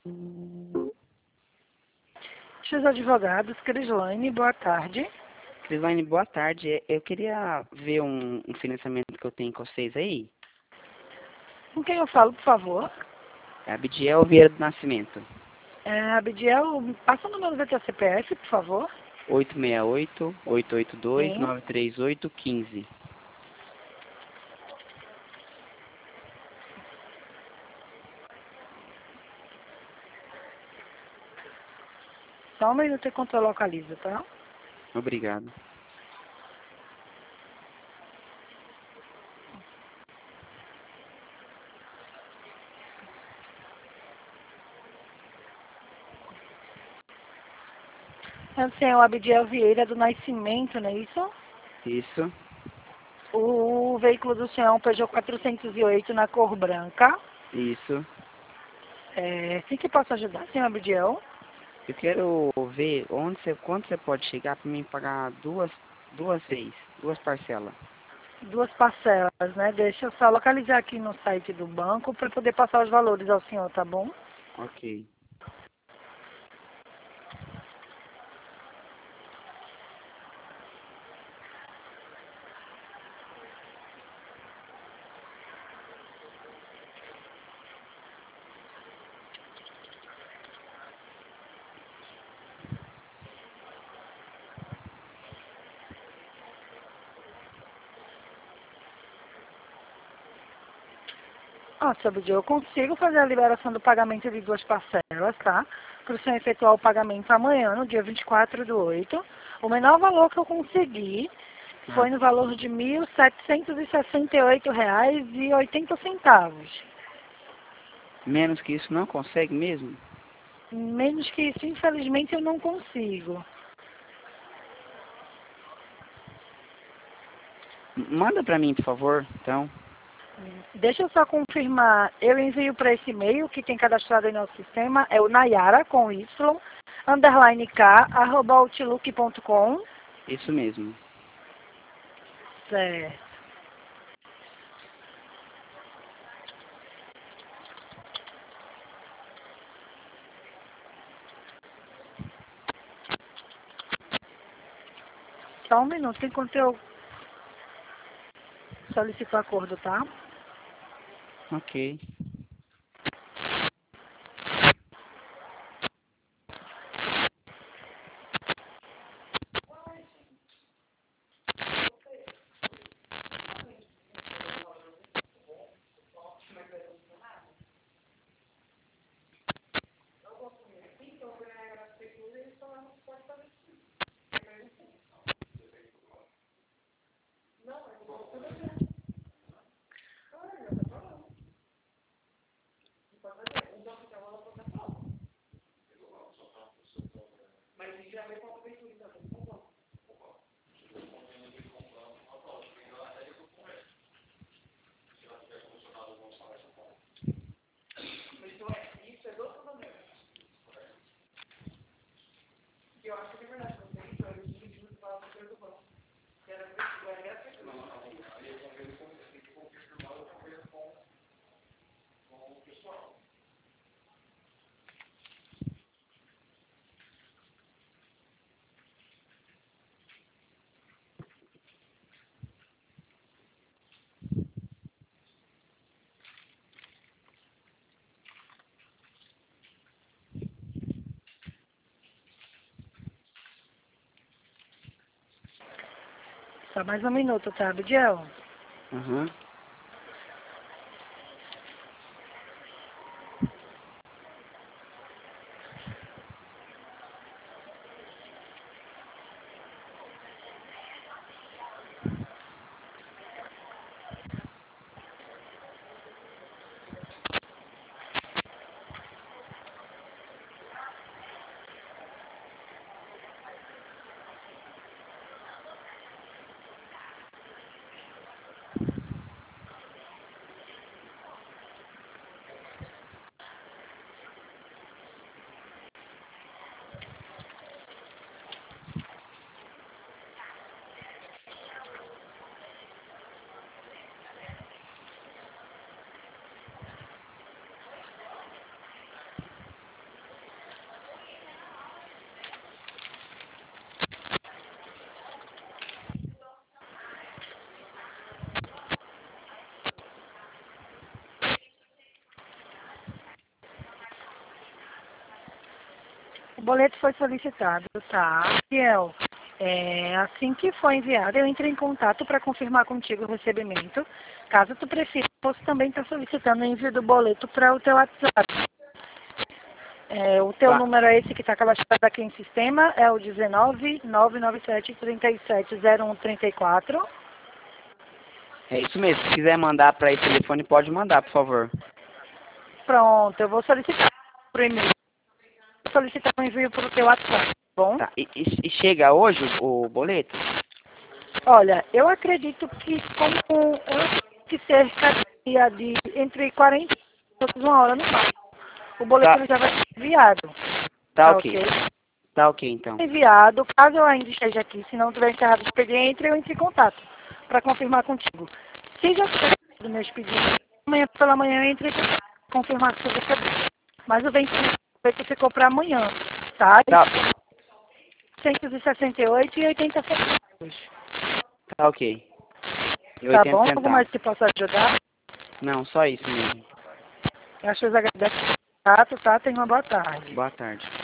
Os advogados, Crislaine, boa tarde. Crislaine, boa tarde. Eu queria ver um financiamento que eu tenho com vocês aí. Com quem eu falo, por favor? É Abidiel Vieira do Nascimento. Abidiel, passa o número do teu CPF, por favor. 868-882-938-15. Só um minuto enquanto eu localizo, tá? Obrigado. Esse é o Abidiel Vieira do Nascimento, não é isso? Isso. O veículo do senhor é um Peugeot 408 na cor branca. Isso. Sim que posso ajudar, senhor Abidiel? Eu quero ver quanto você pode chegar para mim pagar duas vezes, duas parcelas. 2 parcelas, né? Deixa eu só localizar aqui no site do banco para poder passar os valores ao senhor, tá bom? Ok. Seu Abidiel, eu consigo fazer a liberação do pagamento de 2 parcelas, tá? Para o senhor efetuar o pagamento amanhã, no dia 24/8. O menor valor que eu consegui foi no valor de R$ 1.768,80. Menos que isso não consegue mesmo? Menos que isso, infelizmente, eu não consigo. Manda para mim, por favor, então. Deixa eu só confirmar. Eu envio para esse e-mail que tem cadastrado aí no nosso sistema. É o Nayara, com Y, _k, @outlook.com. Isso mesmo. Certo. Só um minuto, enquanto eu solicito o acordo, tá? Ok. Só mais um minuto, tá, Abidiel? Aham. boleto foi solicitado, tá? Fiel, assim que for enviado, eu entro em contato para confirmar contigo o recebimento. Caso tu prefira, posso também estar solicitando o envio do boleto para o teu WhatsApp. O teu Tá. número é esse que está cadastrado aqui em sistema, é o 19 997 37 0134. É isso mesmo. Se quiser mandar para esse telefone, pode mandar, por favor. Pronto, eu vou solicitar por e-mail. Vou solicitar o envio para o teu WhatsApp, tá bom? Tá. E chega hoje o boleto? Olha, eu acredito que como que cerca de entre 40 e uma hora no máximo, o boleto Tá, ele já vai ser enviado, tá tá ok. ok? Tá ok, então. Enviado, caso eu ainda esteja aqui, se não tiver encerrado o expediente, eu entro em contato para confirmar contigo. Se já tiver do meu expediente, amanhã pela manhã eu entro em contato para confirmar se você recebeu. Mas o vencimento ficou para amanhã, tá? Tá, 168 e 80 centavos. tá ok. E Tá 80 bom? Algo mais centavos. que possa ajudar? Não, só isso mesmo. Eu acho que eu agradeço o contato, tá? Tenha uma boa tarde. Boa tarde.